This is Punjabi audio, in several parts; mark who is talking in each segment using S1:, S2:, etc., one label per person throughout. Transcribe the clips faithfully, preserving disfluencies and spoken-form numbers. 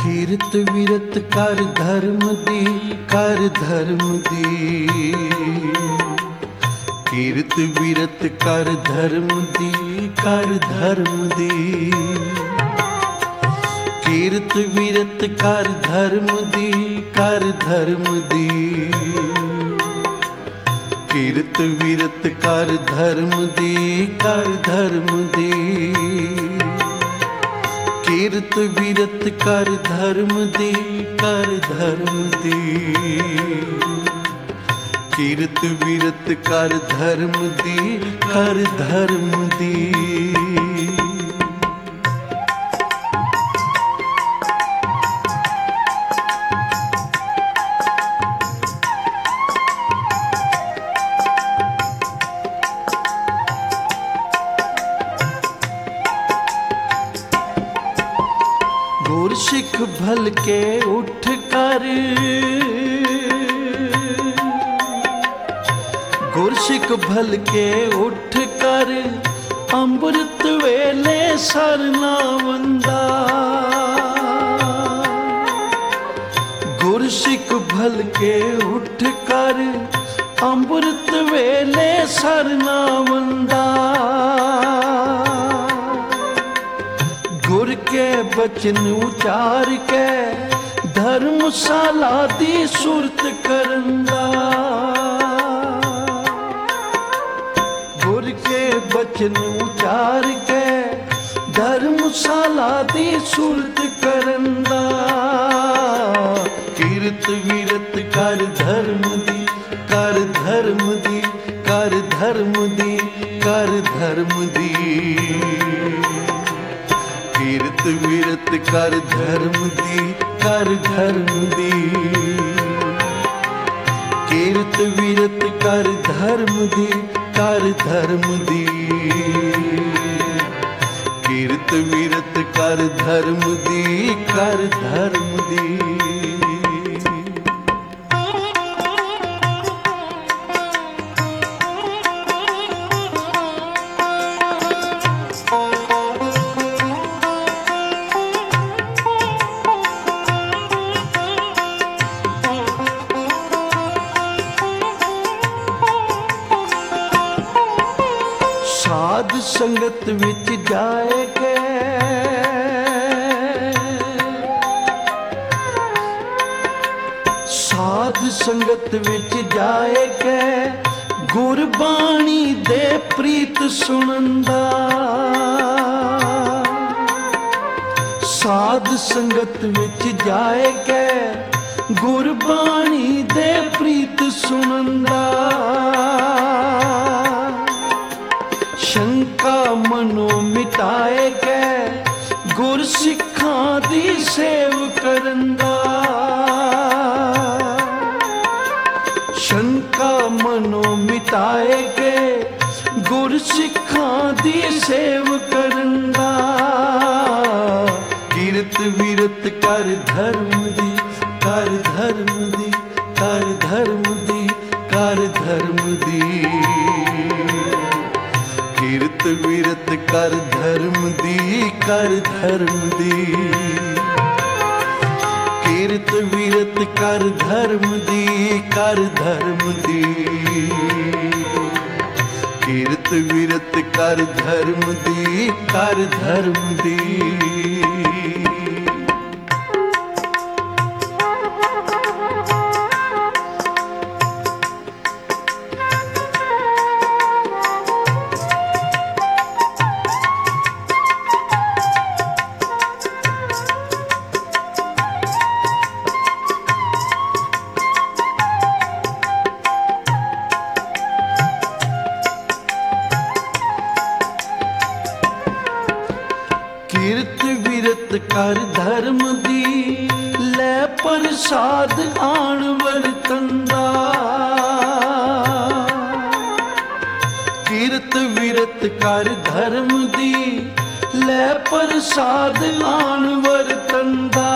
S1: ਕੀਰਤ ਵਿਰਤ ਕਰ ਧਰਮ ਦੀ, ਕਰ ਧਰਮ ਦੀ। ਕੀਰਤ ਵਿਰਤ ਕਰ ਧਰਮ ਦੀ, ਕਰ ਧਰਮ ਦੀ। ਕੀਰਤ ਵਿਰਤ ਕਰ ਧਰਮ ਦੀ, ਕਰ ਧਰਮ ਦੀ। ਕੀਰਤ ਵਿਰਤ ਕਰ ਧਰਮ ਦੀ, ਕਰ ਧਰਮ ਦੀ। ਕੀਰਤ ਵਿਰਤ ਕਰ ਧਰਮ ਦੀ, ਕਰ ਧਰਮ ਦੀ। ਕੀਰਤ ਵਿਰਤ ਕਰ ਧਰਮ ਦੀ, ਕਰ ਧਰਮ ਦੀ। ਗੁਰ ਸਿੱਖ ਭਲ ਕੇ ਉੱਠ ਕਰ, ਗੁਰ ਸਿੱਖ ਭਲ ਕੇ ਉੱਠ ਕਰ। ਅੰਮ੍ਰਿਤ ਵੇਲੇ ਸਰਨਾ ਵੰਦਾ। ਗੁਰ ਸਿੱਖ ਭਲ ਕੇ ਉੱਠ ਕਰ। ਅੰਮ੍ਰਿਤ ਵੇਲੇ ਸਰਨਾ ਵੰਦਾ। ਗੁਰ ਕੇ ਬਚਨ ਉਚਾਰ ਕੇ ਧਰਮਸ਼ਾਲਾ ਦੀ ਸੁਰਤ ਕਰਨ ਦਾ। ਗੁਰ ਕੇ ਬਚਨ ਉਚਾਰ ਕੇ ਧਰਮਸ਼ਾਲਾ ਦੀ ਸੁਰਤ ਕਰਨ ਦਾ। ਕੀਰਤ ਵਿਰਤ ਕਰ ਧਰਮ ਦੀ, ਕਰ ਧਰਮ ਦੀ। ਕਰ ਧਰਮ ਦੀ, ਕਰ ਧਰਮ ਦੀ। ਕੀਰਤ ਵਿਰਤ ਕਰ ਧਰਮ ਦੀ, ਕਰ ਧਰਮ ਦੀ। ਕੀਰਤ ਵਿਰਤ ਕਰ ਧਰਮ ਦੀ, ਕਰ ਧਰਮ ਦੀ। ਕੀਰਤ ਵਿਰਤ ਕਰ ਧਰਮ ਦੀ, ਕਰ ਧਰਮ ਦੀ। ਸਾਧ ਸੰਗਤ ਵਿੱਚ ਜਾਏ ਕੇ, ਸਾਧ ਸੰਗਤ ਵਿੱਚ ਜਾਏ ਕੇ। ਗੁਰਬਾਣੀ ਦੇ ਪ੍ਰੀਤ ਸੁਣਨ ਦਾ। ਸਾਧ ਸੰਗਤ ਵਿੱਚ ਜਾਏ ਕੇ ਗੁਰਬਾਣੀ ਦੇ ਪ੍ਰੀਤ ਸੁਣਨ ਦਾ। ਸ਼ੰਕਾ ਮਨੋਂ ਮਿਟਾਏ ਕੇ ਗੁਰ ਸਿੱਖਾਂ ਦੀ ਸੇਵ ਕਰਨ ਦਾ। ਸ਼ੰਕਾ ਮਨੋਂ ਮਿਟਾਏ ਕੇ ਗੁਰ ਸਿੱਖਾਂ ਦੀ ਸੇਵ ਕਰਨ ਦਾ। ਕੀਰਤ ਵਿਰਤ ਕਰ ਧਰਮ ਦੀ, ਕਰ ਧਰਮ ਦੀ। ਕਰ ਧਰਮ ਦੀ, ਕਰ ਧਰਮ ਦੀ। ਕੀਰਤ ਵਿਰਤ ਕਰ ਧਰਮ ਦੀ, ਕਰ ਧਰਮ ਦੀ। ਕੀਰਤ ਵਿਰਤ ਕਰ ਧਰਮ ਦੀ, ਕਰ ਧਰਮ ਦੀ। ਕੀਰਤ ਵਿਰਤ ਕਰ ਧਰਮ ਦੀ, ਕਰ ਧਰਮ ਦੀ। ਕੀਰਤ ਵਿਰਤ ਕਰ ਧਰਮ ਦੀ, ਲੈ ਪ੍ਰਸਾਦ ਆਣ ਵਰਤਨ ਦਾ। ਕੀਰਤ ਵਿਰਤ ਕਰ ਧਰਮ ਦੀ, ਲੈ ਪ੍ਰਸਾਦ ਆਣ ਵਰਤਨ ਦਾ।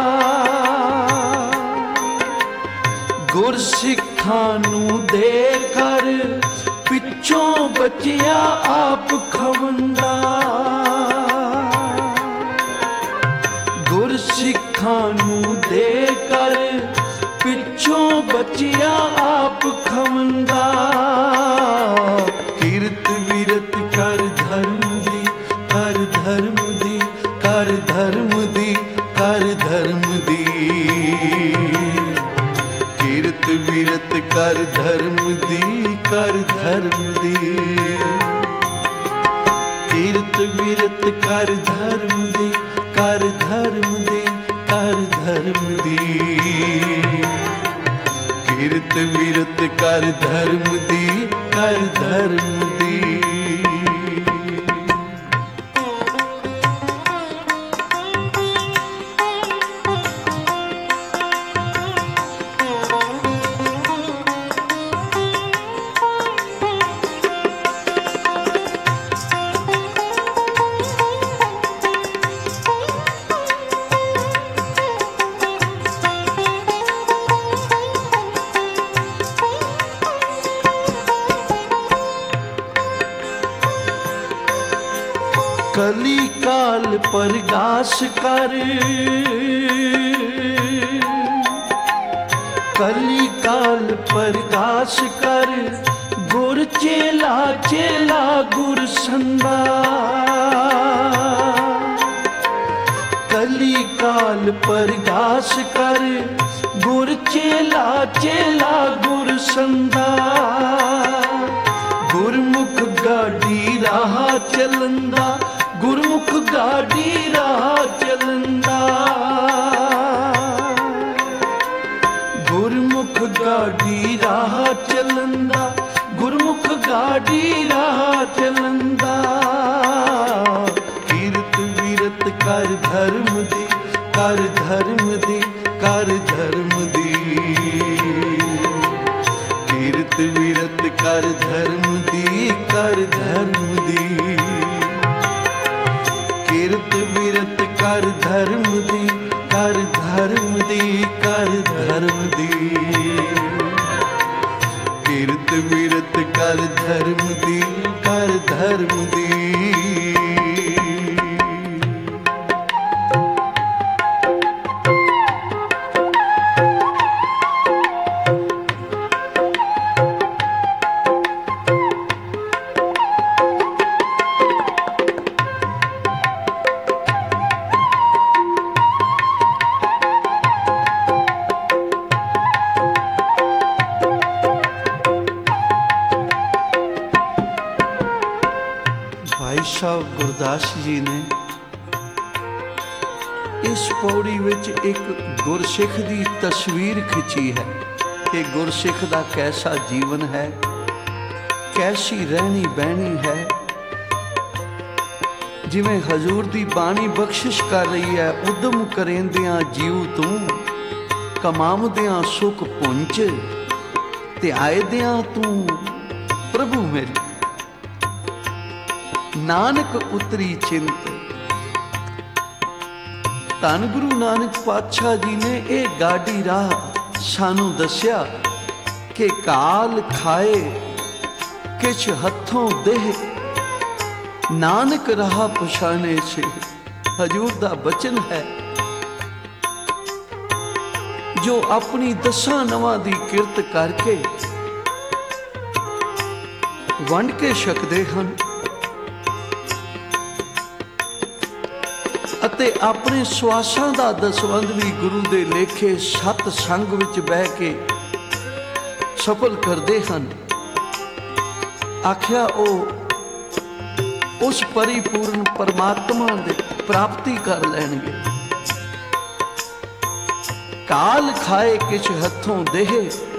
S1: ਗੁਰ ਸਿੱਖਾਂ ਨੂੰ ਦੇ ਕਰ ਪਿੱਛੋਂ ਬਚਿਆ ਆਪ ਖਵੰਦਾ। ਗੁਰ सिखां नूं दे कर पिछों बचिया आप खवंदा। कीरत वीरत कर धर्म दी कर धर्म दी कर धर्म दी कर धर्म दी। कीरत वीरत कर धर्म दी कर धर्म दी। कीरत वीरत कर धर्म दी कर धर्म दी कर धर्म दी। कीरत वीरत कर धर्म दी कर धर्म दी। कली काल परगास कर कली काल परगास कर गुर चेला चेला गुर संदा। कली काल परगास कर गुर चेला चेला गुर संदा। गुरमुख गाड़ी राह चलंदा गुरमुख गाड़ी राह चलंदा। गुरमुख गाड़ी राह चलंदा गुरमुख गाड़ी राह चलंदा। कीरत वीरत कर धर्म दी कर धर्म दी कर धर्म दी। कीरत वीरत कर धर्म दी कर धर्म दी। कीरत वीरत कर धर्म दी कर धर्म दी कर धर्म दी। कीरत वीरत कर धर्म दी कर धर्म दी। ਸਾਹਿਬ ਗੁਰਦਾਸ ਜੀ ਨੇ ਇਸ ਪੌੜੀ ਵਿੱਚ ਇੱਕ ਗੁਰਸਿੱਖ ਦੀ ਤਸਵੀਰ ਖਿੱਚੀ ਹੈ ਕਿ ਗੁਰਸਿੱਖ ਦਾ ਕੈਸਾ ਜੀਵਨ ਹੈ, ਕੈਸੀ ਰਹਿਣੀ ਬਹਿਣੀ ਹੈ। ਜਿਵੇਂ ਹਜ਼ੂਰ ਦੀ ਬਾਣੀ ਬਖਸ਼ਿਸ਼ ਕਰ ਰਹੀ ਹੈ, ਉਦਮ ਕਰੇਂਦਿਆਂ ਜੀਉ ਤੂੰ, ਕਮਾਉਂਦਿਆਂ ਸੁਖ ਪੁੰਚ, ਤੇ ਆਏਦਿਆਂ ਤੂੰ ਪ੍ਰਭੂ ਮੇਰੀ। ਨਾਨਕ ਉਤਰੀ ਚਿੰਤ। ਧੰਨ ਗੁਰੂ ਨਾਨਕ ਪਾਤਸ਼ਾਹ ਜੀ ਨੇ ਇਹ ਗਾਡੀ ਰਾਹ ਸਾਨੂੰ ਦੱਸਿਆ ਕਿ ਕਾਲ ਖਾਏ ਕਿਛ ਹੱਥੋਂ ਦੇਹ, ਨਾਨਕ ਰਾਹ ਪਛਾਣੇ ਸੇ। ਹਜੂਰ ਦਾ ਬਚਨ ਹੈ, ਜੋ ਆਪਣੀ ਦਸਾਂ ਨਵਾਂ ਦੀ ਕਿਰਤ ਕਰਕੇ ਵੰਡ ਕੇ ਛਕਦੇ ਹਨ ਅਤੇ ਆਪਣੇ ਸਵਾਸਾਂ ਦਾ ਦਸਵੰਧ ਵੀ ਗੁਰੂ ਦੇ ਲੇਖੇ ਸਤ ਸੰਗ ਵਿੱਚ ਬਹਿ ਕੇ ਸਫਲ ਕਰਦੇ ਹਨ। ਆਖਿਆ ਉਹ ਉਸ ਪਰਿਪੂਰਨ ਪਰਮਾਤਮਾ ਦੀ ਪ੍ਰਾਪਤੀ ਕਰ ਲੈਣਗੇ। ਕਾਲ ਖਾਏ ਕਿਛ ਹੱਥੋਂ ਦੇਹ,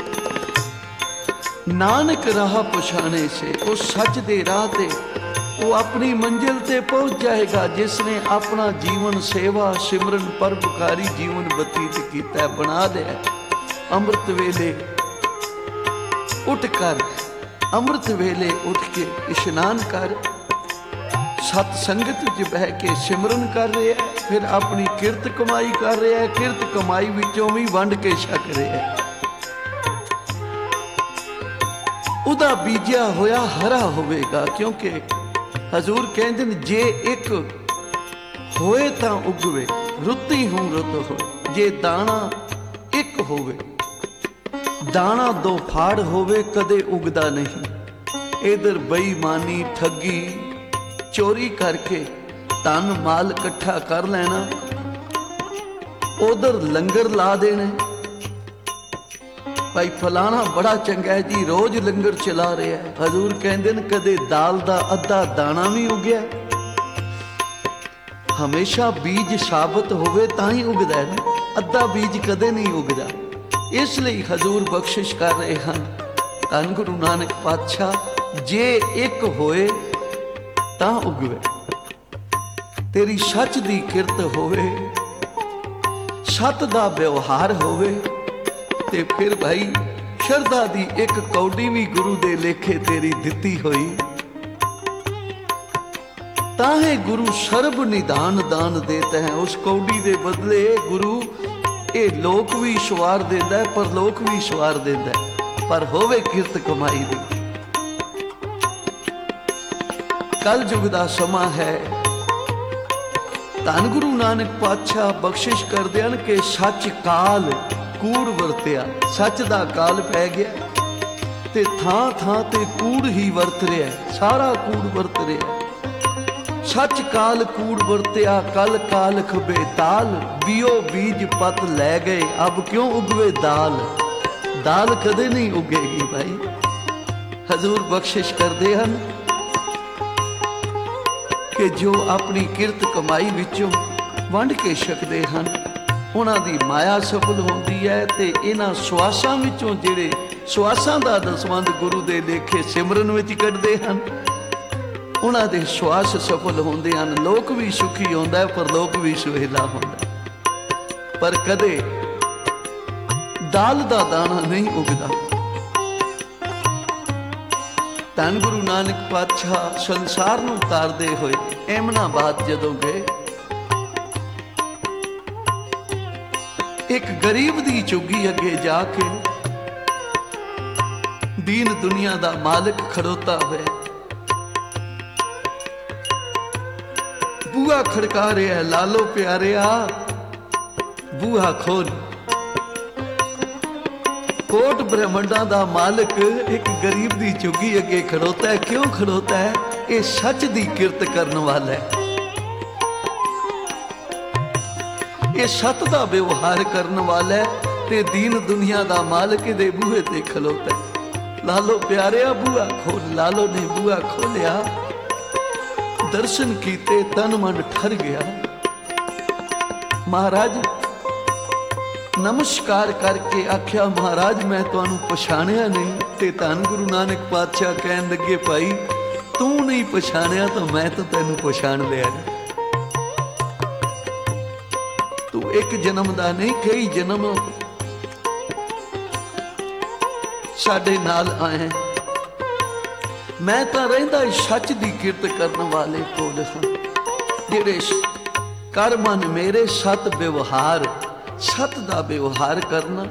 S1: ਨਾਨਕ ਰਾਹ ਪਛਾਣੇ ਸੇ। ਉਹ ਸੱਚ ਦੇ ਰਾਹ ਤੇ ਉਹ ਆਪਣੀ ਮੰਜ਼ਿਲ ਤੇ ਪਹੁੰਚ ਜਾਏਗਾ ਜਿਸ ਨੇ ਆਪਣਾ ਜੀਵਨ ਸੇਵਾ ਸਿਮਰਨ ਪਰਉਪਕਾਰੀ ਜੀਵਨ ਬਤੀਤ ਕੀਤਾ। ਬਣਾ ਲਿਆ ਅੰਮ੍ਰਿਤ ਵੇਲੇ ਉੱਠ ਕਰ, ਅੰਮ੍ਰਿਤ ਵੇਲੇ ਉੱਠ ਕੇ ਇਸ਼ਨਾਨ ਕਰ, ਸਤ ਸੰਗਤ ਵਿੱਚ ਬਹਿ ਕੇ ਸਿਮਰਨ ਕਰ ਰਿਹਾ, ਫਿਰ ਆਪਣੀ ਕਿਰਤ ਕਮਾਈ ਕਰ ਰਿਹਾ, ਕਿਰਤ ਕਮਾਈ ਵਿੱਚੋਂ ਵੀ ਵੰਡ ਕੇ ਛਕ ਰਿਹਾ। ਉਹਦਾ ਬੀਜਿਆ ਹੋਇਆ ਹਰਾ ਹੋਵੇਗਾ, ਕਿਉਂਕਿ ਹਜ਼ੂਰ ਕਹਿੰਦੇ ਨੇ ਜੇ ਇੱਕ ਹੋਏ ਤਾਂ ਉਗਵੇ। ਰੁੱਤੀ ਹੂੰ ਰੁੱਤ ਹੋ। ਜੇ ਦਾਣਾ ਇੱਕ ਹੋਵੇ, ਦਾਣਾ ਦੋ ਫਾੜ ਹੋਵੇ, ਕਦੇ ਉਗਦਾ ਨਹੀਂ। ਇਧਰ ਬੇਈਮਾਨੀ, ਠੱਗੀ, ਚੋਰੀ ਕਰਕੇ ਧਨ ਮਾਲ ਇਕੱਠਾ ਕਰ ਲੈਣਾ, ਉਧਰ ਲੰਗਰ ਲਾ ਦੇਣੇ। ਭਾਈ ਫਲਾਣਾ ਬੜਾ ਚੰਗਾ ਜੀ, ਰੋਜ਼ ਲੰਗਰ ਚਲਾ ਰਿਹਾ। ਹਜ਼ੂਰ ਕਹਿੰਦੇ ਨੇ ਕਦੇ ਦਾਲ ਦਾ ਅੱਧਾ ਦਾਣਾ ਵੀ ਉਗਿਆ? ਹਮੇਸ਼ਾ ਬੀਜ ਸਾਬਤ ਹੋਵੇ ਤਾਂ ਹੀ ਉਗਦਾ ਹੈ ਨਾ, ਅੱਧਾ ਬੀਜ ਕਦੇ ਨਹੀਂ ਉਗਦਾ। ਇਸ ਲਈ ਹਜ਼ੂਰ ਬਖਸ਼ਿਸ਼ ਕਰ ਰਹੇ ਹਨ, ਧੰਨ ਗੁਰੂ ਨਾਨਕ ਪਾਤਸ਼ਾਹ, ਜੇ ਇੱਕ ਹੋਏ ਤਾਂ ਉਗਵੇ। ਤੇਰੀ ਸੱਚ ਦੀ ਕਿਰਤ ਹੋਵੇ, ਸੱਤ ਦਾ ਵਿਵਹਾਰ ਹੋਵੇ, ਤੇ ਫਿਰ ਭਾਈ ਸ਼ਰਧਾ ਦੀ ਇੱਕ ਕੌਡੀ ਵੀ ਗੁਰੂ ਦੇ ਲੇਖੇ ਤੇਰੀ ਦਿੱਤੀ ਹੋਈ। ਤਾਹੇ ਗੁਰੂ ਸਰਬ ਨਿਧਾਨ ਦਾਨ ਦੇਤਾ ਹੈ। ਉਸ ਕੌਡੀ ਦੇ ਬਦਲੇ ਗੁਰੂ ਇਹ ਲੋਕ ਵੀ ਸਵਾਰ ਦਿੰਦਾ ਹੈ, ਪਰ ਲੋਕ ਵੀ ਸਵਾਰ ਦਿੰਦਾ ਹੈ, ਪਰ ਹੋਵੇ ਕਿਰਤ ਕਮਾਈ ਦੀ। ਕਲ ਯੁਗ ਦਾ ਸਮਾਂ ਹੈ। ਧੰਨ ਗੁਰੂ ਨਾਨਕ ਪਾਤਸ਼ਾਹ ਬਖਸ਼ਿਸ਼ ਕਰਦੇ ਹਨ ਕਿ ਸੱਚ ਕਾਲ ਕੂੜ ਵਰਤਿਆ। ਸੱਚ ਦਾ ਕਾਲ ਪੈ ਗਿਆ ਤੇ ਥਾਂ ਥਾਂ ਤੇ ਕੂੜ ਹੀ ਵਰਤ ਰਿਹਾ, ਸਾਰਾ ਕੂੜ ਵਰਤ ਰਿਹਾ। ਸੱਚ ਕਾਲ ਕੂੜ ਵਰਤਿਆ, ਕਲ ਕਾਲ ਖਬੇ ਤਾਲ, ਬਿਓ ਬੀਜ ਪਤ ਲੈ ਗਏ, ਅਬ ਕਿਉਂ ਉਗਵੇ ਦਾਲ। ਦਾਲ ਕਦੇ ਨਹੀਂ ਉਗੇਗੀ ਭਾਈ। ਹਜ਼ੂਰ ਬਖਸ਼ਿਸ਼ ਕਰਦੇ ਹਨ ਕਿ ਜੋ ਆਪਣੀ ਕਿਰਤ ਕਮਾਈ ਵਿੱਚੋਂ ਵੰਡ ਕੇ ਛਕਦੇ ਹਨ, ਉਹਨਾਂ ਦੀ ਮਾਇਆ ਸਫਲ ਹੁੰਦੀ ਹੈ। ਤੇ ਇਹਨਾਂ ਸਵਾਸਾਂ ਵਿੱਚੋਂ ਜਿਹੜੇ ਸਵਾਸਾਂ ਦਾ ਦਸਵੰਧ ਗੁਰੂ ਦੇ ਲੇਖੇ ਸਿਮਰਨ ਵਿੱਚ ਕੱਢਦੇ ਹਨ, ਉਹਨਾਂ ਦੇ ਸਵਾਸ ਸਫਲ ਹੁੰਦੇ ਹਨ। ਲੋਕ ਵੀ ਸੁਖੀ ਹੁੰਦਾ ਹੈ, ਪਰ ਲੋਕ ਵੀ ਸੁਹੇਲਾ ਹੁੰਦਾ, ਪਰ ਕਦੇ ਦਾਲ ਦਾ ਦਾਣਾ ਨਹੀਂ ਉਗਦਾ। ਧੰਨ ਗੁਰੂ ਨਾਨਕ ਪਾਤਸ਼ਾਹ ਸੰਸਾਰ ਨੂੰ ਤਾਰਦੇ ਹੋਏ ਐਮਨਾਬਾਦ ਜਦੋਂ ਗਏ, ਇੱਕ ਗਰੀਬ ਦੀ ਝੁੱਗੀ ਅੱਗੇ ਜਾ ਕੇ ਦੀਨ ਦੁਨੀਆ ਦਾ ਮਾਲਕ ਖੜੋਤਾ ਹੋਇਆ, ਬੂਹਾ ਖੜਕਾ ਰਿਹਾ, ਲਾਲੋ ਪਿਆਰਿਆ ਬੂਹਾ ਖੋਲ। ਕੋਟ ਬ੍ਰਹਮੰਡਾਂ ਦਾ ਮਾਲਕ ਇੱਕ ਗਰੀਬ ਦੀ ਝੁੱਗੀ ਅੱਗੇ ਖੜੋਤਾ ਹੈ। ਕਿਉਂ ਖੜੋਤਾ ਹੈ? ਇਹ ਸੱਚ ਦੀ ਕਿਰਤ ਕਰਨ ਵਾਲਾ ਹੈ, ਇਹ ਸੱਤ ਦਾ ਵਿਵਹਾਰ ਕਰਨ ਵਾਲਾ ਹੈ, ਤੇ ਦੀਨ ਦੁਨੀਆ ਦਾ ਮਾਲਕ ਇਹਦੇ ਬੂਹੇ ਤੇ ਖਲੋਤਾ ਹੈ। ਲਾਲੋ ਪਿਆਰਿਆ ਬੂਹਾ ਖੋਲ। ਲਾਲੋ ਨੇ ਬੂਹਾ ਖੋਲਿਆ, ਦਰਸ਼ਨ ਕੀਤੇ, ਤਨ ਮਨ ਠਰ ਗਿਆ। ਮਹਾਰਾਜ ਨਮਸਕਾਰ ਕਰਕੇ ਆਖਿਆ, ਮਹਾਰਾਜ ਮੈਂ ਤੁਹਾਨੂੰ ਪਛਾਣਿਆ ਨਹੀਂ। ਤੇ ਧੰਨ ਗੁਰੂ ਨਾਨਕ ਪਾਤਸ਼ਾਹ ਕਹਿਣ ਲੱਗੇ, ਭਾਈ ਤੂੰ ਨਹੀਂ ਪਛਾਣਿਆ ਤਾਂ ਮੈਂ ਤਾਂ ਤੈਨੂੰ ਪਛਾਣ ਲਿਆ। ਤੂੰ ਇੱਕ ਜਨਮ ਦਾ ਨਹੀਂ, ਕਈ ਜਨਮ ਸਾਡੇ ਨਾਲ ਆਏ। ਮੈਂ ਤਾਂ ਰਹਿੰਦਾ ਸੱਚ ਦੀ ਕਿਰਤ ਕਰਨ ਵਾਲੇ ਕੋਲ ਹਾਂ, ਜਿਹੜੇ ਕਰ ਮਨ ਮੇਰੇ ਸਤ ਵਿਵਹਾਰ, ਸਤ ਦਾ ਵਿਵਹਾਰ ਕਰਨਾ,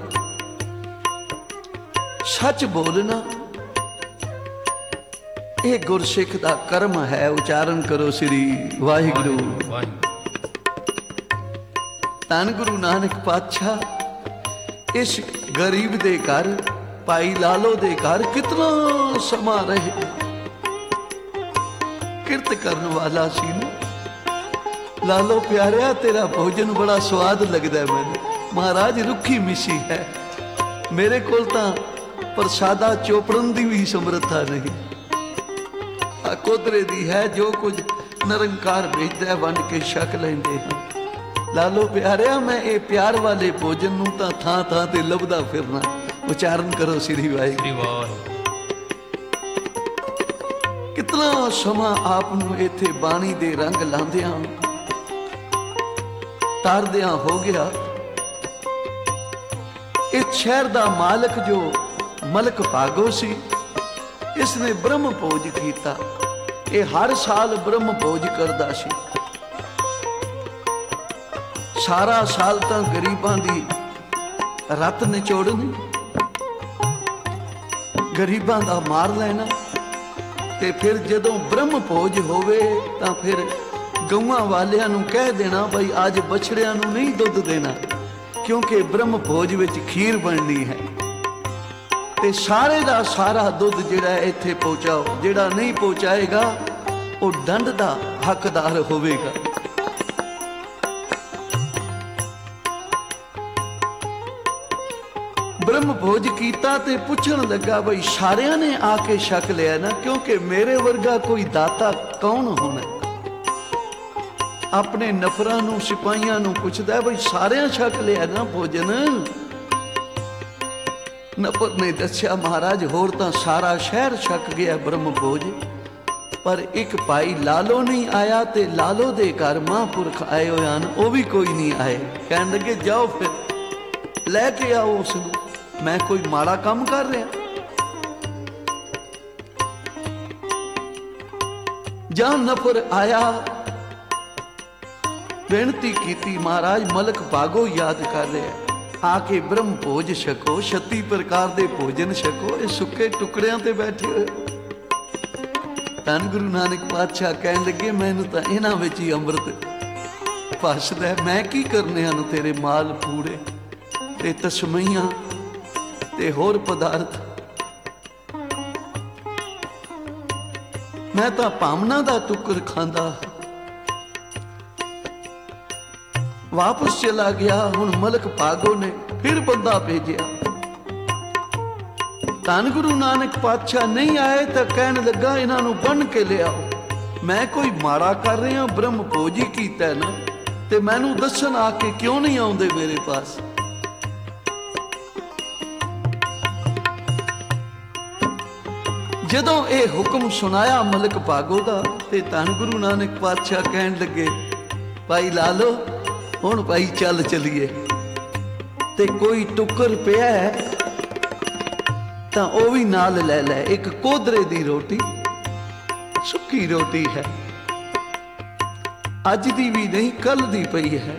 S1: ਸੱਚ ਬੋਲਣਾ, ਇਹ ਗੁਰਸਿੱਖ ਦਾ ਕਰਮ ਹੈ। ਉਚਾਰਨ ਕਰੋ ਸ੍ਰੀ ਵਾਹਿਗੁਰੂ। ਧੰਨ ਗੁਰੂ ਨਾਨਕ ਪਾਤਸ਼ਾਹ ਇਸ ਗਰੀਬ ਦੇ ਘਰ, ਭਾਈ ਲਾਲੋ ਦੇ ਘਰ ਕਿਤਨਾ ਸਮਾਂ ਰਹੇ। ਕਿਰਤ ਕਰਨ ਵਾਲਾ ਸੀ ਨਾ। ਲਾਲੋ ਪਿਆਰਿਆ ਤੇਰਾ ਭੋਜਨ ਬੜਾ ਸਵਾਦ ਲੱਗਦਾ ਮੈਨੂੰ। ਮਹਾਰਾਜ ਰੁੱਖੀ ਮਿੱਸੀ ਹੈ, ਮੇਰੇ ਕੋਲ ਤਾਂ ਪ੍ਰਸਾਦਾ ਚੋਪੜਨ ਦੀ ਵੀ ਸਮਰੱਥਾ ਨਹੀਂ। ਆ ਕੋਦਰੇ ਦੀ ਹੈ, ਜੋ ਕੁਝ ਨਿਰੰਕਾਰ ਭੇਜਦਾ ਵੰਡ ਕੇ ਛਕ ਲੈਂਦੇ ਹਾਂ। ਲਾਲੋ ਪਿਆਰਿਆ ਮੈਂ ਇਹ ਪਿਆਰ ਵਾਲੇ ਭੋਜਨ ਨੂੰ ਤਾਂ ਥਾਂ ਥਾਂ ਤੇ ਲੱਭਦਾ ਫਿਰਨਾ। ਉਚਾਰਨ ਕਰੋ ਸ੍ਰੀ ਵਾਹਿਗੁਰੂ। ਕਿਤਨਾ ਸਮਾਂ ਆਪ ਨੂੰ ਇੱਥੇ ਬਾਣੀ ਦੇ ਰੰਗ ਲਾਂਦਿਆਂ ਤਾਰਦਿਆਂ ਹੋ ਗਿਆ। ਇਸ ਸ਼ਹਿਰ ਦਾ ਮਾਲਕ ਜੋ ਮਲਕ ਭਾਗੋ ਸੀ, ਇਸ ਨੇ ਬ੍ਰਹਮ ਭੋਜ ਕੀਤਾ। ਇਹ ਹਰ ਸਾਲ ਬ੍ਰਹਮ ਭੋਜ ਕਰਦਾ ਸੀ। ਸਾਰਾ ਸਾਲ ਤਾਂ ਗਰੀਬਾਂ ਦੀ ਰੱਤ ਨਿਚੋੜਨੀ, ਗਰੀਬਾਂ ਦਾ ਮਾਰ ਲੈਣਾ, ਤੇ ਫਿਰ ਜਦੋਂ ਬ੍ਰਹਮ ਭੋਜ ਹੋਵੇ ਤਾਂ ਫਿਰ ਗਊਆਂ ਵਾਲਿਆਂ ਨੂੰ ਕਹਿ ਦੇਣਾ ਬਈ ਅੱਜ ਬਛੜਿਆਂ ਨੂੰ ਨਹੀਂ ਦੁੱਧ ਦੇਣਾ, ਕਿਉਂਕਿ ਬ੍ਰਹਮ ਭੋਜ ਵਿੱਚ ਖੀਰ ਬਣਨੀ ਹੈ, ਤੇ ਸਾਰੇ ਦਾ ਸਾਰਾ ਦੁੱਧ ਜਿਹੜਾ ਇੱਥੇ ਪਹੁੰਚਾਓ। ਜਿਹੜਾ ਨਹੀਂ ਪਹੁੰਚਾਏਗਾ ਉਹ ਦੰਡ ਦਾ ਹੱਕਦਾਰ ਹੋਵੇਗਾ। ਬ੍ਰਹਮ ਭੋਜ ਕੀਤਾ ਤੇ ਪੁੱਛਣ ਲੱਗਾ ਬਈ ਸਾਰਿਆਂ ਨੇ ਆ ਕੇ ਛਕ ਲਿਆ ਨਾ, ਕਿਉਂਕਿ ਮੇਰੇ ਵਰਗਾ ਕੋਈ ਦਾਤਾ ਕੌਣ ਹੋਣਾ। ਆਪਣੇ ਨਫਰਾਂ ਨੂੰ ਸਿਪਾਹੀਆਂ ਨੂੰ ਪੁੱਛਦਾ ਬਈ ਸਾਰਿਆਂ ਛਕ ਲਿਆ ਨਾ ਭੋਜਨ। ਨਫਰ ਨੇ ਦੱਸਿਆ ਮਹਾਰਾਜ ਹੋਰ ਤਾਂ ਸਾਰਾ ਸ਼ਹਿਰ ਛਕ ਗਿਆ ਬ੍ਰਹਮ ਭੋਜ, ਪਰ ਇੱਕ ਭਾਈ ਲਾਲੋ ਨਹੀਂ ਆਇਆ, ਤੇ ਲਾਲੋ ਦੇ ਘਰ ਮਹਾਂਪੁਰਖ ਆਏ ਹੋਏ ਹਨ, ਉਹ ਵੀ ਕੋਈ ਨਹੀਂ ਆਏ। ਕਹਿਣ ਲੱਗੇ ਜਾਓ ਫਿਰ ਲੈ ਕੇ ਆਓ ਉਸ ਨੂੰ, ਮੈਂ ਕੋਈ ਮਾੜਾ ਕੰਮ ਕਰ ਰਿਹਾ? ਜਾਂ ਨਫਰ ਆਇਆ, ਬੇਨਤੀ ਕੀਤੀ ਮਹਾਰਾਜ ਮਲਕ ਭਾਗੋ ਯਾਦ ਕਰ ਰਿਹਾ, ਆ ਕੇ ਬ੍ਰਹਮ ਭੋਜ ਛਕੋ, ਛੱਤੀ ਪ੍ਰਕਾਰ ਦੇ ਭੋਜਨ ਛਕੋ, ਇਹ ਸੁੱਕੇ ਟੁਕੜਿਆਂ ਤੇ ਬੈਠੇ ਹੋਏ। ਧੰਨ ਗੁਰੂ ਨਾਨਕ ਪਾਤਸ਼ਾਹ ਕਹਿਣ ਲੱਗੇ ਮੈਨੂੰ ਤਾਂ ਇਹਨਾਂ ਵਿੱਚ ਹੀ ਅੰਮ੍ਰਿਤ ਭਾਸਦਾ, ਮੈਂ ਕੀ ਕਰਨੇ ਹਨ ਤੇਰੇ ਮਾਲ ਪੂੜੇ ਤੇ ਤਸਮਈਆਂ ਤੇ ਹੋਰ ਪਦਾਰਥ, ਮੈਂ ਤਾਂ ਭਾਵਨਾ ਦਾ ਟੁੱਕਰ ਖਾਂਦਾ। ਵਾਪਸ ਚਲਾ ਗਿਆ। ਹੁਣ ਮਲਕ ਭਾਗੋ ਨੇ ਫਿਰ ਬੰਦਾ ਭੇਜਿਆ। ਧੰਨ ਗੁਰੂ ਨਾਨਕ ਪਾਤਸ਼ਾਹ ਨਹੀਂ ਆਏ ਤਾਂ ਕਹਿਣ ਲੱਗਾ ਇਹਨਾਂ ਨੂੰ ਬੰਨ ਕੇ ਲਿਆਓ, ਮੈਂ ਕੋਈ ਮਾੜਾ ਕਰ ਰਿਹਾ, ਬ੍ਰਹਮ ਭੋਜ ਹੀ ਕੀਤਾ ਨਾ, ਤੇ ਮੈਨੂੰ ਦੱਸਣ ਆ ਕੇ ਕਿਉਂ ਨਹੀਂ ਆਉਂਦੇ ਮੇਰੇ ਪਾਸ। ਜਦੋਂ ਇਹ ਹੁਕਮ ਸੁਣਾਇਆ ਮਲਕ ਭਾਗੋ ਦਾ, ਤੇ ਧੰਨ ਗੁਰੂ ਨਾਨਕ ਪਾਤਸ਼ਾਹ ਕਹਿਣ ਲੱਗੇ ਭਾਈ ਲਾ ਲਓ ਹੁਣ ਭਾਈ ਚੱਲ ਚਲੀਏ। ਤੇ ਕੋਈ ਟੁੱਕਰ ਪਿਆ ਤਾਂ ਉਹ ਵੀ ਨਾਲ ਲੈ ਲੈ, ਇੱਕ ਕੋਦਰੇ ਦੀ ਰੋਟੀ, ਸੁੱਕੀ ਰੋਟੀ ਹੈ, ਅੱਜ ਦੀ ਵੀ ਨਹੀਂ ਕੱਲ ਦੀ ਪਈ ਹੈ।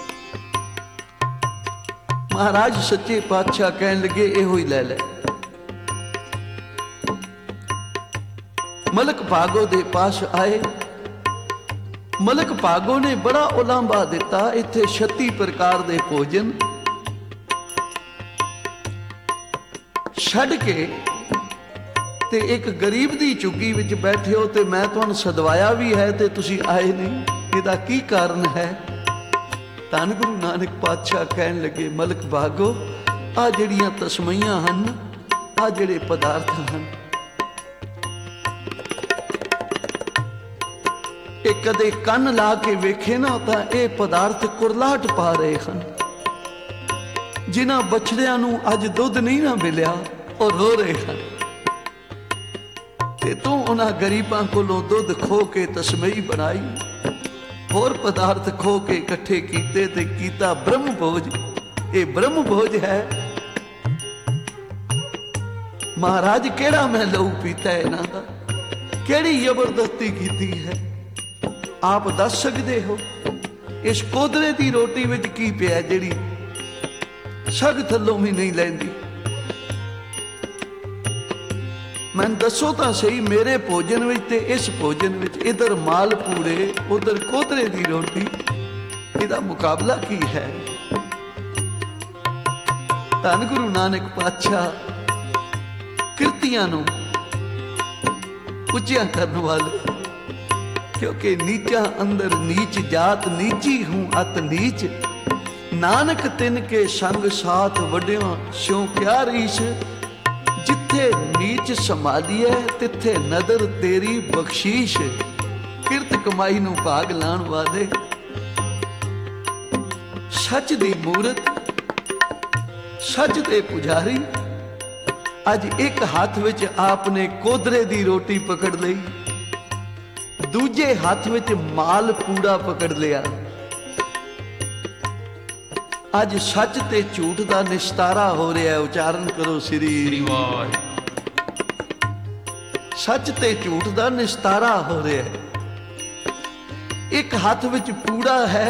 S1: ਮਹਾਰਾਜ ਸੱਚੇ ਪਾਤਸ਼ਾਹ ਕਹਿਣ ਲੱਗੇ ਇਹੋ ਹੀ ਲੈ ਲੈ। ਮਲਕ ਭਾਗੋ ਦੇ ਪਾਸ ਆਏ। ਮਲਕ ਭਾਗੋ ਨੇ ਬੜਾ ਉਲਾਂਭਾ ਦਿੱਤਾ, ਇੱਥੇ ਛੱਤੀ ਪ੍ਰਕਾਰ ਦੇ ਭੋਜਨ ਛੱਡ ਕੇ ਤੇ ਇੱਕ ਗਰੀਬ ਦੀ ਝੁੱਗੀ ਵਿੱਚ ਬੈਠੇ ਹੋ, ਤੇ ਮੈਂ ਤੁਹਾਨੂੰ ਸਦਵਾਇਆ ਵੀ ਹੈ ਤੇ ਤੁਸੀਂ ਆਏ ਨਹੀਂ, ਇਹਦਾ ਕੀ ਕਾਰਨ ਹੈ? ਧੰਨ ਗੁਰੂ ਨਾਨਕ ਪਾਤਸ਼ਾਹ ਕਹਿਣ ਲੱਗੇ ਮਲਕ ਭਾਗੋ, ਆ ਜਿਹੜੀਆਂ ਤਸਮਈਆਂ ਹਨ, ਆ ਜਿਹੜੇ ਪਦਾਰਥ ਹਨ, ਇਹ ਕਦੇ ਕੰਨ ਲਾ ਕੇ ਵੇਖੇ ਨਾ ਤਾਂ ਇਹ ਪਦਾਰਥ ਕੁਰਲਾਹਟ ਪਾ ਰਹੇ ਹਨ। ਜਿਨ੍ਹਾਂ ਬਛੜਿਆਂ ਨੂੰ ਅੱਜ ਦੁੱਧ ਨਹੀਂ ਨਾ ਮਿਲਿਆ ਉਹ ਰੋ ਰਹੇ ਹਨ, ਤੇ ਤੂੰ ਉਹਨਾਂ ਗਰੀਬਾਂ ਕੋਲੋਂ ਦੁੱਧ ਖੋ ਕੇ ਤਸਮਈ ਬਣਾਈ, ਹੋਰ ਪਦਾਰਥ ਖੋ ਕੇ ਇਕੱਠੇ ਕੀਤੇ ਤੇ ਕੀਤਾ ਬ੍ਰਹਮ ਭੋਜ। ਇਹ ਬ੍ਰਹਮ ਭੋਜ ਹੈ। ਮਹਾਰਾਜ ਕਿਹੜਾ ਮੈਂ ਲਹੂ ਪੀਤਾ ਇਹਨਾਂ ਦਾ, ਕਿਹੜੀ ਜ਼ਬਰਦਸਤੀ ਕੀਤੀ ਹੈ, ਆਪ ਦੱਸ ਸਕਦੇ ਹੋ? ਇਸ ਕੋਦਰੇ ਦੀ ਰੋਟੀ ਵਿੱਚ ਕੀ ਪਿਆ ਜਿਹੜੀ ਛੱਗ ਥੱਲੋਂ ਵੀ ਨਹੀਂ ਲੈਂਦੀ? ਮੈਨੂੰ ਦੱਸੋ ਤਾਂ ਸਹੀ, ਮੇਰੇ ਭੋਜਨ ਵਿੱਚ ਤੇ ਇਸ ਭੋਜਨ ਵਿੱਚ, ਇਧਰ ਮਾਲ ਪੂੜੇ ਉਧਰ ਕੋਦਰੇ ਦੀ ਰੋਟੀ, ਇਹਦਾ ਮੁਕਾਬਲਾ ਕੀ ਹੈ? ਧੰਨ ਗੁਰੂ ਨਾਨਕ ਪਾਤਸ਼ਾਹ ਕਿਰਤੀਆਂ ਨੂੰ ਉੱਚਿਆਂ ਕਰਨ ਵਾਲੇ, क्योंकि नीचा अंदर नीच जात, नीची हूं अत नीच, नानक तिन के संग साथ वड्यों स्यों क्या रीस, जिथे नीच संभालिए तिथे नदर तेरी बख्शीश। किरत कमाई नूं भाग लाण वाले, सच दी मूरत, सच दे पुजारी, अज एक हाथ विच आपने कोदरे दी रोटी पकड़ लई, दूजे हाथ विच माल पूड़ा पकड़ लिया। अज सच ते झूठ दा निस्तारा हो रहा है। उच्चारण करो श्री सच ते झूठ दा निस्तारा हो रहा है। एक हाथ विच पूड़ा है,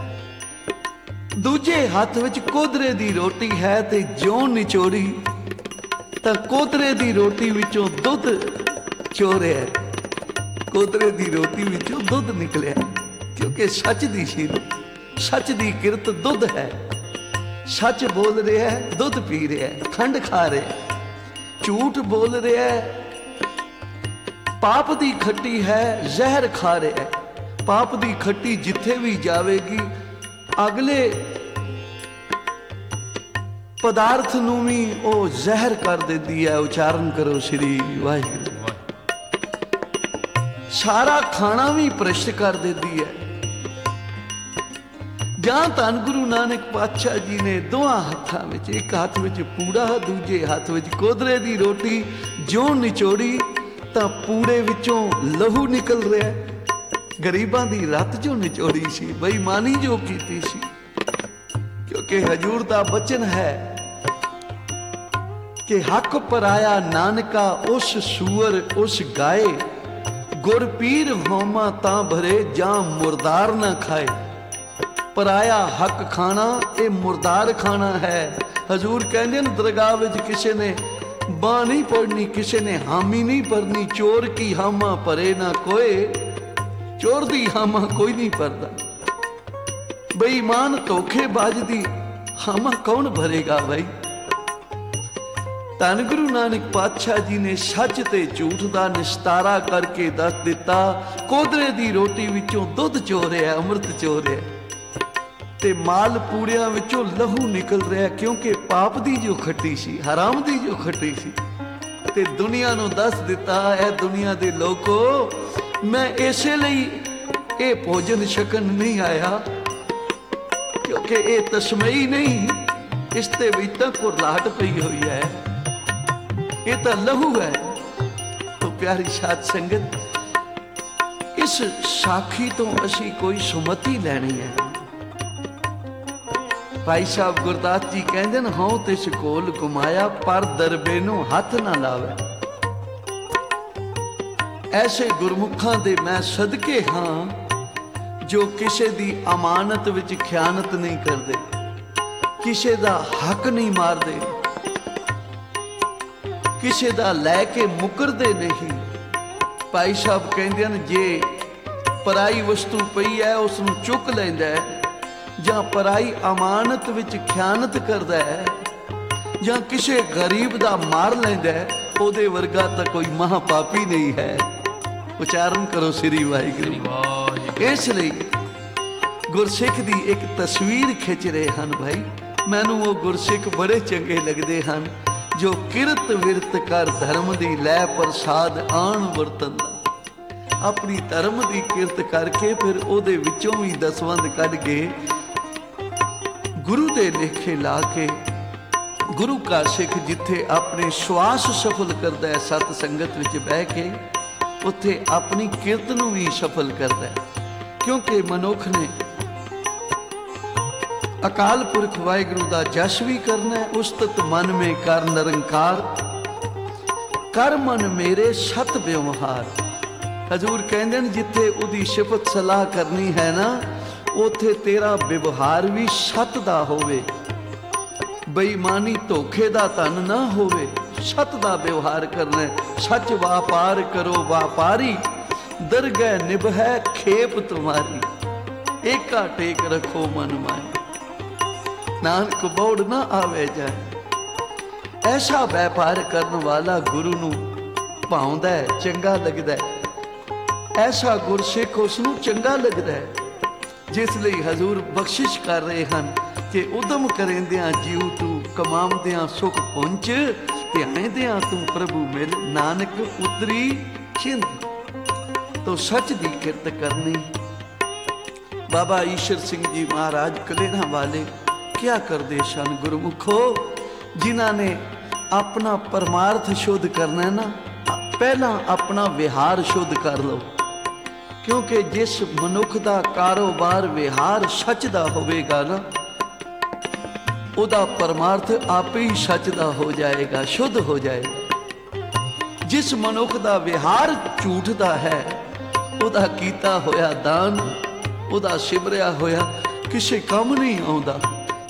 S1: दूजे हाथ विच कोदरे दी रोटी है, ते ज्यों निचोड़ी तां कोदरे दी रोटी विचों दुध चोरिया, कोदरे दी रोटी विचों दुध निकलिया। क्योंकि सच दी शील, सच दी किरत दुध है। सच बोल रहा है, दुध पी रहा है, खंड खा रहा है। झूठ बोल रहा है, पाप दी खट्टी है, जहर खा रहा है। पाप दी खट्टी जिथे भी जाएगी अगले पदार्थ नूं भी वो जहर कर देती है। उच्चारण करो श्री वाहिगुरू। सारा खाना भी भ्रष्ट कर देती है। ਜਾਂ ਧੰਨ ਗੁਰੂ ਨਾਨਕ ਪਾਤਸ਼ਾਹ ਜੀ ਨੇ ਦੋਹਾਂ ਹੱਥਾਂ ਵਿੱਚ, ਇੱਕ ਹੱਥ ਵਿੱਚ ਪੂੜਾ, ਦੂਜੇ ਹੱਥ ਵਿੱਚ ਕੋਦਰੇ ਦੀ ਰੋਟੀ ਜਿਉਂ ਨਿਚੋੜੀ ਤਾਂ ਪੂੜੇ ਵਿੱਚੋਂ ਲਹੂ ਨਿਕਲ ਰਿਹਾ। ਗਰੀਬਾਂ ਦੀ ਰੱਤ ਜੋ ਨਿਚੋੜੀ ਸੀ, ਬੇਈਮਾਨੀ ਜੋ ਕੀਤੀ ਸੀ। ਕਿਉਂਕਿ ਹਜੂਰ ਦਾ ਬਚਨ ਹੈ ਕਿ ਹੱਕ ਪਰਾਇਆ ਨਾਨਕਾ ਉਸ ਸੂਰ ਉਸ ਗਾਏ, ਗੁਰ ਪੀਰ ਹੋਮਾ ਤਾਂ ਭਰੇ ਜਾਂ ਮੁਰਦਾਰ ਨਾ ਖਾਏ। ਪਰਾਇਆ ਹੱਕ ਖਾਣਾ ਇਹ ਮੁਰਦਾਰ ਖਾਣਾ ਹੈ। ਹਜ਼ੂਰ ਕਹਿੰਦੇ ਨੇ ਦਰਗਾਹ ਵਿੱਚ ਕਿਸੇ ਨੇ ਬਾਂਹ ਨਹੀਂ ਪੜਨੀ, ਕਿਸੇ ਨੇ ਹਾਮੀ ਨਹੀਂ ਭਰਨੀ। ਚੋਰ ਕੀ ਹਾਮਾ ਭਰੇ ਨਾ ਕੋਏ, ਚੋਰ ਦੀ ਹਾਮਾ ਕੋਈ ਨਹੀਂ ਭਰਦਾ। ਬੇਈਮਾਨ ਧੋਖੇਬਾਜ਼ ਦੀ ਹਾਮਾ ਕੌਣ ਭਰੇਗਾ ਭਾਈ। ਧੰਨ ਗੁਰੂ ਨਾਨਕ ਪਾਤਸ਼ਾਹ ਜੀ ਨੇ ਸੱਚ ਤੇ ਝੂਠ ਦਾ ਨਿਸਤਾਰਾ ਕਰਕੇ ਦੱਸ ਦਿੱਤਾ। ਕੋਦਰੇ ਦੀ ਰੋਟੀ ਵਿੱਚੋਂ ਦੁੱਧ ਚੋ ਰਿਹਾ, ਅੰਮ੍ਰਿਤ ਚੋ ਰਿਹਾ ਤੇ ਮਾਲ ਪੂੜਿਆਂ ਵਿੱਚੋਂ ਲਹੂ ਨਿਕਲ ਰਿਹਾ। ਕਿਉਂਕਿ ਪਾਪ ਦੀ ਜੋ ਖੱਟੀ ਸੀ, ਹਰਾਮ ਦੀ ਜੋ ਖੱਟੀ ਸੀ। ਤੇ ਦੁਨੀਆ ਨੂੰ ਦੱਸ ਦਿੱਤਾ, ਇਹ ਦੁਨੀਆ ਦੇ ਲੋਕੋ, ਮੈਂ ਇਸੇ ਲਈ ਇਹ ਭੋਜਨ ਛਕਣ ਨਹੀਂ ਆਇਆ ਕਿਉਂਕਿ ਇਹ ਤਸਮਈ ਨਹੀਂ, ਇਸ ਤੇ ਵਿੱਚ ਤਾਂ ਕੁਰਲਾਹਟ ਪਈ ਹੋਈ ਹੈ, ਇਹ ਤਾਂ ਲਹੂ ਹੈ। ਤੋ ਪਿਆਰੀ ਸਾਧ ਸੰਗਤ, ਇਸ ਸਾਖੀ ਤੋਂ ਅਸੀਂ ਕੋਈ ਸੁਮਤੀ ਲੈਣੀ ਹੈ। ਭਾਈ ਸਾਹਿਬ ਗੁਰਦਾਸ ਜੀ ਕਹਿੰਦੇ ਨੇ, ਹਉ ਤਿਸ ਕੋਲ ਘੁਮਾਇਆ ਪਰ ਦਰਬੇ ਨੂੰ ਹੱਥ ਨਾ ਲਾਵੇ। ਐਸੇ ਗੁਰਮੁਖਾਂ ਦੇ ਮੈਂ ਸਦਕੇ ਹਾਂ ਜੋ ਕਿਸੇ ਦੀ ਅਮਾਨਤ ਵਿੱਚ ਖਿਆਨਤ ਨਹੀਂ ਕਰਦੇ, ਕਿਸੇ ਦਾ ਹੱਕ ਨਹੀਂ ਮਾਰਦੇ, ਕਿਸੇ ਦਾ ਲੈ ਕੇ ਮੁਕਰਦੇ ਨਹੀਂ। ਭਾਈ ਸਾਹਿਬ ਕਹਿੰਦੇ ਨੇ, ਜੇ ਪਰਾਈ ਵਸਤੂ ਪਈ ਹੈ ਉਸ ਨੂੰ ਚੁੱਕ ਲੈਂਦਾ ਹੈ, ਜਾਂ ਪਰਾਈ ਅਮਾਨਤ ਵਿੱਚ ਖਿਆਨਤ ਕਰਦਾ ਹੈ, ਜਾਂ ਕਿਸੇ ਗਰੀਬ ਦਾ ਮਾਰ ਲੈਂਦਾ ਹੈ, ਉਹਦੇ ਵਰਗਾ ਤਾਂ ਕੋਈ ਮਹਾਪਾਪੀ ਨਹੀਂ ਹੈ। ਉਚਾਰਨ ਕਰੋ ਸ੍ਰੀ ਵਾਹਿਗੁਰੂ। ਇਸ ਲਈ ਗੁਰਸਿੱਖ ਦੀ ਇੱਕ ਤਸਵੀਰ ਖਿੱਚ ਰਹੇ ਹਨ ਭਾਈ। ਮੈਨੂੰ ਉਹ ਗੁਰਸਿੱਖ ਬੜੇ ਚੰਗੇ ਲੱਗਦੇ ਹਨ ਜੋ ਕਿਰਤ ਵਿਰਤ ਕਰ ਧਰਮ ਦੀ ਲੈ ਪ੍ਰਸਾਦ ਆਣ ਵਰਤਨ ਦਾ। ਆਪਣੀ ਧਰਮ ਦੀ ਕਿਰਤ ਕਰਕੇ ਫਿਰ ਉਹਦੇ ਵਿੱਚੋਂ ਵੀ ਦਸਵੰਧ ਕੱਢ ਕੇ ਗੁਰੂ ਦੇ ਲੇਖੇ ਲਾ ਕੇ, ਗੁਰੂ ਕਾ ਸਿੱਖ ਜਿੱਥੇ ਆਪਣੇ ਸਵਾਸ ਸਫਲ ਕਰਦਾ ਹੈ ਸਤ ਸੰਗਤ ਵਿੱਚ ਬਹਿ ਕੇ, ਉੱਥੇ ਆਪਣੀ ਕਿਰਤ ਨੂੰ ਵੀ ਸਫਲ ਕਰਦਾ ਹੈ। ਕਿਉਂਕਿ ਮਨੁੱਖ ਨੇ ਅਕਾਲ ਪੁਰਖ ਵਾਹਿਗੁਰੂ ਦਾ ਜਸ ਵੀ ਕਰਨਾ ਹੈ। ਉਸਤਤ ਮਨ ਮੇ ਕਰ ਨਿਰੰਕਾਰ, ਕਰ ਮਨ ਮੇਰੇ ਸਤ ਵਿਵਹਾਰ। ਹਜ਼ੂਰ ਕਹਿੰਦੇ ਨੇ, ਜਿੱਥੇ ਉਹਦੀ ਸਿਫਤ ਸਲਾਹ ਕਰਨੀ ਹੈ ਨਾ, ਉੱਥੇ ਤੇਰਾ ਵਿਵਹਾਰ ਵੀ ਸਤ ਦਾ ਹੋਵੇ, ਬੇਈਮਾਨੀ ਧੋਖੇ ਦਾ ਧਨ ਨਾ ਹੋਵੇ। ਸਤ ਦਾ ਵਿਵਹਾਰ ਕਰਨਾ, ਸੱਚ ਵਾਪਾਰ ਕਰੋ ਵਾਪਾਰੀ, ਦਰਗਹਿ ਨਿਭੈ ਖੇਪ ਤੁਮਾਰੀ। ਏਕਾ ਟੇਕ ਰੱਖੋ ਮਨ ਮਾਏ, ਨਾਨਕ ਬੌੜ ਨਾ ਆਵੇ ਜਾਏ। ਐਸਾ ਵਪਾਰ ਕਰਨ ਵਾਲਾ ਗੁਰੂ ਨੂੰ ਭਾਉਂਦਾ ਹੈ, ਚੰਗਾ ਲੱਗਦਾ ਹੈ। ਐਸਾ ਗੁਰਸਿੱਖ ਉਸ ਨੂੰ ਚੰਗਾ ਲੱਗਦਾ ਹੈ, ਜਿਸ ਲਈ ਹਜ਼ੂਰ ਬਖਸ਼ਿਸ਼ ਕਰ ਰਹੇ ਹਨ ਕਿ ਉਦਮ ਕਰੇਂਦਿਆਂ ਜੀਉ ਤੂੰ, ਕਮਾਉਂਦਿਆਂ ਸੁਖ ਪੁੰਚ, ਧਿਆਇਂਦਿਆਂ ਤੂੰ ਪ੍ਰਭੂ ਮਿਲ, ਨਾਨਕ ਉਤਰੀ ਚਿੰਤ। ਤੋ ਸੱਚ ਦੀ ਕਿਰਤ ਕਰਨੀ। ਬਾਬਾ ਈਸ਼ਰ ਸਿੰਘ ਜੀ ਮਹਾਰਾਜ ਕਲੇਰਾਂ ਵਾਲੇ ਕਿਆ ਕਰਦੇ ਸਨ ਗੁਰਮੁਖੋ, ਜਿਨ੍ਹਾਂ ਨੇ ਆਪਣਾ ਪਰਮਾਰਥ ਸ਼ੁੱਧ ਕਰਨਾ ਹੈ ਨਾ, ਪਹਿਲਾਂ ਆਪਣਾ ਵਿਹਾਰ ਸ਼ੁੱਧ ਕਰ ਲਓ। ਕਿਉਂਕਿ ਜਿਸ ਮਨੁੱਖ ਦਾ ਕਾਰੋਬਾਰ ਵਿਹਾਰ ਸੱਚ ਦਾ ਹੋਵੇਗਾ ਨਾ, ਉਹਦਾ ਪਰਮਾਰਥ ਆਪੇ ਹੀ ਸੱਚ ਦਾ ਹੋ ਜਾਏਗਾ, ਸ਼ੁੱਧ ਹੋ ਜਾਏਗਾ। ਜਿਸ ਮਨੁੱਖ ਦਾ ਵਿਹਾਰ ਝੂਠ ਦਾ ਹੈ, ਉਹਦਾ ਕੀਤਾ ਹੋਇਆ ਦਾਨ, ਉਹਦਾ ਸਿਮਰਿਆ ਹੋਇਆ ਕਿਸੇ ਕੰਮ ਨਹੀਂ ਆਉਂਦਾ।